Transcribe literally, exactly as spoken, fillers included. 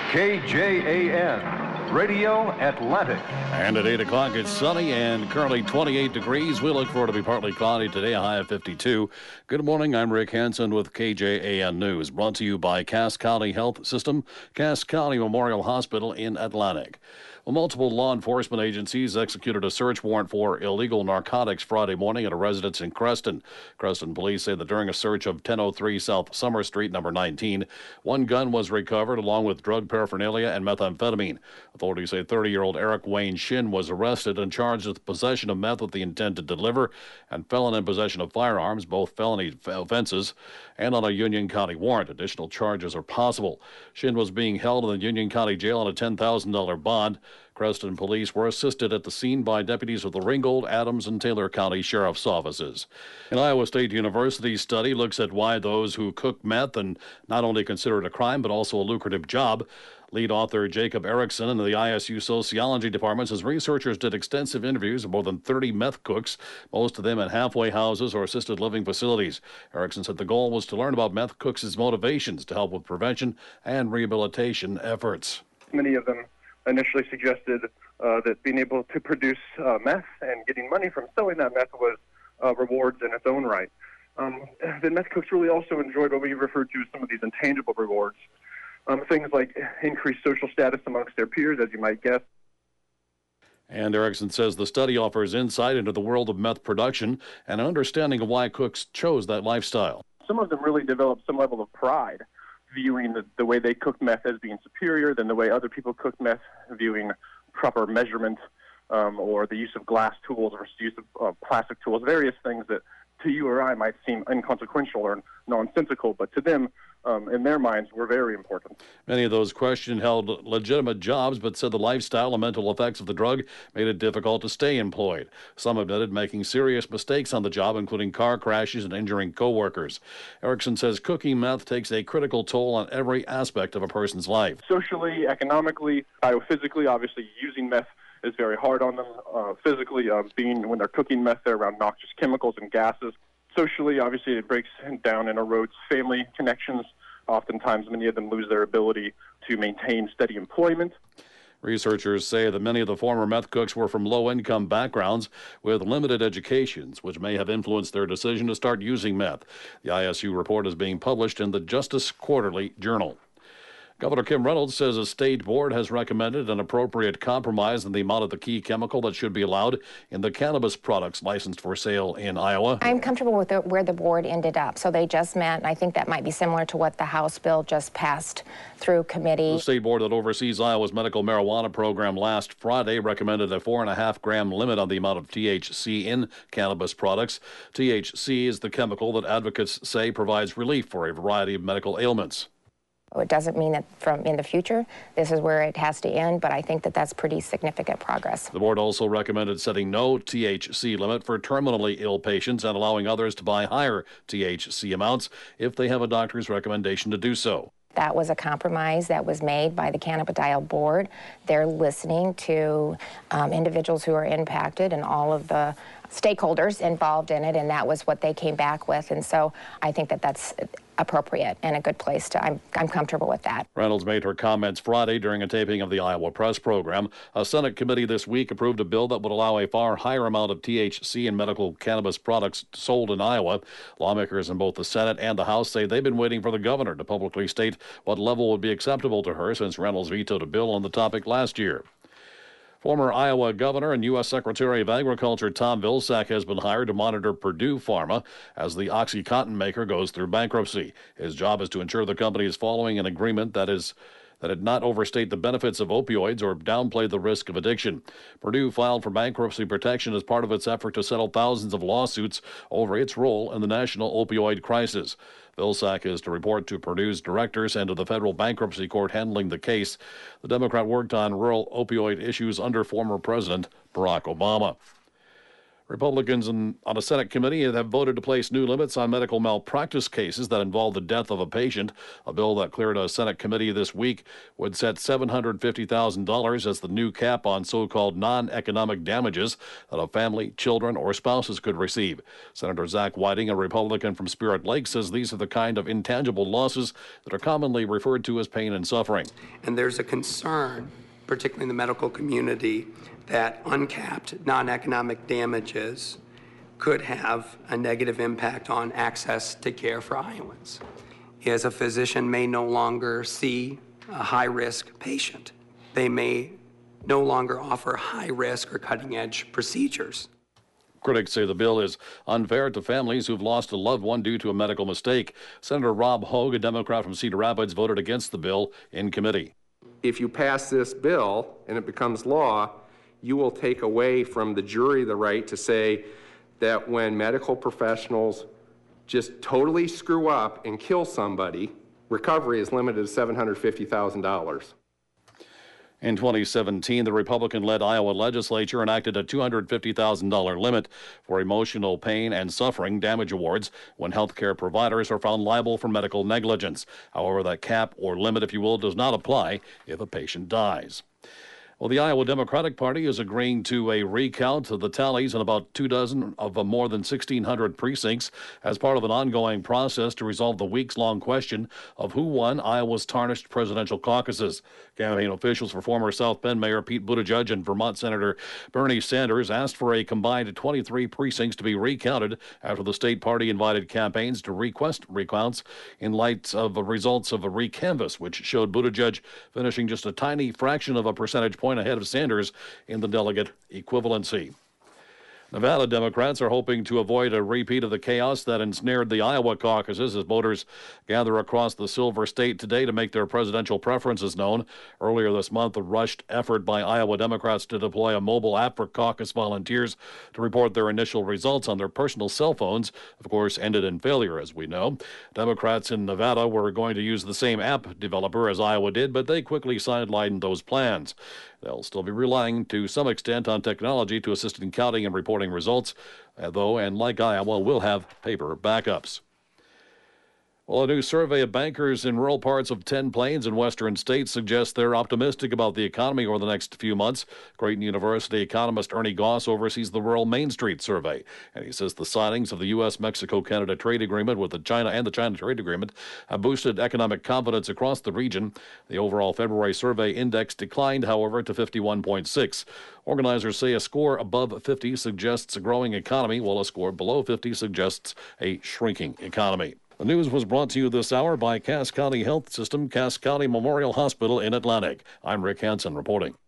K J A N, Radio Atlantic. And at eight o'clock, it's sunny and currently twenty-eight degrees. We look for it to be partly cloudy today, a high of fifty-two. Good morning, I'm Rick Hansen with K J A N News, brought to you by Cass County Health System, Cass County Memorial Hospital in Atlantic. Well, multiple law enforcement agencies executed a search warrant for illegal narcotics Friday morning at a residence in Creston. Creston police say that during a search of ten oh three South Summer Street, number nineteen, one gun was recovered along with drug paraphernalia and methamphetamine. Authorities say thirty-year-old Eric Wayne Shin was arrested and charged with possession of meth with the intent to deliver and felon in possession of firearms, both felony offenses, and on a Union County warrant. Additional charges are possible. Shin was being held in the Union County Jail on a ten thousand dollars bond. Creston police were assisted at the scene by deputies of the Ringgold, Adams, and Taylor County Sheriff's offices. An Iowa State University study looks at why those who cook meth and not only consider it a crime but also a lucrative job. Lead author Jacob Erickson in the I S U Sociology Department says researchers did extensive interviews of more than thirty meth cooks, most of them at halfway houses or assisted living facilities. Erickson said the goal was to learn about meth cooks' motivations to help with prevention and rehabilitation efforts. Many of them initially suggested uh, that being able to produce uh, meth and getting money from selling that meth was uh, rewards in its own right. Um, the meth cooks really also enjoyed what we refer to as some of these intangible rewards. Um, things like increased social status amongst their peers, as you might guess. And Erickson says the study offers insight into the world of meth production and an understanding of why cooks chose that lifestyle. Some of them really developed some level of pride, viewing the, the way they cooked meth as being superior than the way other people cooked meth, viewing proper measurement um, or the use of glass tools versus use of uh, plastic tools, various things that to you or I might seem inconsequential or nonsensical, but to them, Um, in their minds, were very important. Many of those questioned held legitimate jobs, but said the lifestyle and mental effects of the drug made it difficult to stay employed. Some admitted making serious mistakes on the job, including car crashes and injuring coworkers. Erickson says cooking meth takes a critical toll on every aspect of a person's life. Socially, economically, biophysically, obviously using meth is very hard on them. Uh, physically, uh, being when they're cooking meth, they're around noxious chemicals and gases. Socially, obviously, it breaks down and erodes family connections. Oftentimes, many of them lose their ability to maintain steady employment. Researchers say that many of the former meth cooks were from low-income backgrounds with limited educations, which may have influenced their decision to start using meth. The I S U report is being published in the Justice Quarterly Journal. Governor Kim Reynolds says a state board has recommended an appropriate compromise in the amount of the key chemical that should be allowed in the cannabis products licensed for sale in Iowa. I'm comfortable with the, where the board ended up. So they just met, and I think that might be similar to what the House bill just passed through committee. The state board that oversees Iowa's medical marijuana program last Friday recommended a four and a half gram limit on the amount of T H C in cannabis products. T H C is the chemical that advocates say provides relief for a variety of medical ailments. It doesn't mean that from in the future this is where it has to end, but I think that that's pretty significant progress. The board also recommended setting no T H C limit for terminally ill patients and allowing others to buy higher T H C amounts if they have a doctor's recommendation to do so. That was a compromise that was made by the Cannabidiol board. They're listening to um, individuals who are impacted and all of the stakeholders involved in it, and that was what they came back with. And so I think that that's appropriate and a good place to, I'm, I'm comfortable with that. Reynolds made her comments Friday during a taping of the Iowa Press program. A Senate committee this week approved a bill that would allow a far higher amount of T H C in medical cannabis products sold in Iowa. Lawmakers in both the Senate and the House say they've been waiting for the governor to publicly state what level would be acceptable to her since Reynolds vetoed a bill on the topic last year. Former Iowa Governor and U S Secretary of Agriculture Tom Vilsack has been hired to monitor Purdue Pharma as the OxyContin maker goes through bankruptcy. His job is to ensure the company is following an agreement that is that it not overstate the benefits of opioids or downplay the risk of addiction. Purdue filed for bankruptcy protection as part of its effort to settle thousands of lawsuits over its role in the national opioid crisis. Vilsack is to report to Purdue's directors and to the federal bankruptcy court handling the case. The Democrat worked on rural opioid issues under former President Barack Obama. Republicans in, on a Senate committee have voted to place new limits on medical malpractice cases that involve the death of a patient. A bill that cleared a Senate committee this week would set seven hundred fifty thousand dollars as the new cap on so-called non-economic damages that a family, children, or spouses could receive. Senator Zach Whiting, a Republican from Spirit Lake, says these are the kind of intangible losses that are commonly referred to as pain and suffering. And there's a concern, particularly in the medical community, that uncapped non-economic damages could have a negative impact on access to care for Iowans, as a physician may no longer see a high-risk patient. They may no longer offer high-risk or cutting-edge procedures. Critics say the bill is unfair to families who've lost a loved one due to a medical mistake. Senator Rob Hogue, a Democrat from Cedar Rapids, voted against the bill in committee. If you pass this bill and it becomes law, you will take away from the jury the right to say that when medical professionals just totally screw up and kill somebody, recovery is limited to seven hundred fifty thousand dollars. In twenty seventeen, the Republican-led Iowa legislature enacted a two hundred fifty thousand dollars limit for emotional pain and suffering damage awards when healthcare providers are found liable for medical negligence. However, that cap, or limit if you will, does not apply if a patient dies. Well, the Iowa Democratic Party is agreeing to a recount of the tallies in about two dozen of the more than sixteen hundred precincts as part of an ongoing process to resolve the weeks-long question of who won Iowa's tarnished presidential caucuses. Campaign officials for former South Bend Mayor Pete Buttigieg and Vermont Senator Bernie Sanders asked for a combined twenty-three precincts to be recounted after the state party invited campaigns to request recounts in light of the results of a recanvass, which showed Buttigieg finishing just a tiny fraction of a percentage point ahead of Sanders in the delegate equivalency. Nevada Democrats are hoping to avoid a repeat of the chaos that ensnared the Iowa caucuses as voters gather across the Silver State today to make their presidential preferences known. Earlier this month, a rushed effort by Iowa Democrats to deploy a mobile app for caucus volunteers to report their initial results on their personal cell phones, of course, ended in failure, as we know. Democrats in Nevada were going to use the same app developer as Iowa did, but they quickly sidelined those plans. They'll still be relying to some extent on technology to assist in counting and reporting results, though, and like Iowa, will have paper backups. Well, a new survey of bankers in rural parts of ten plains and western states suggests they're optimistic about the economy over the next few months. Creighton University economist Ernie Goss oversees the Rural Main Street survey, and he says the signings of the U S Mexico Canada trade agreement with the China and the China trade agreement have boosted economic confidence across the region. The overall February survey index declined, however, to fifty-one point six. Organizers say a score above fifty suggests a growing economy, while a score below fifty suggests a shrinking economy. The news was brought to you this hour by Cass County Health System, Cass County Memorial Hospital in Atlantic. I'm Rick Hansen reporting.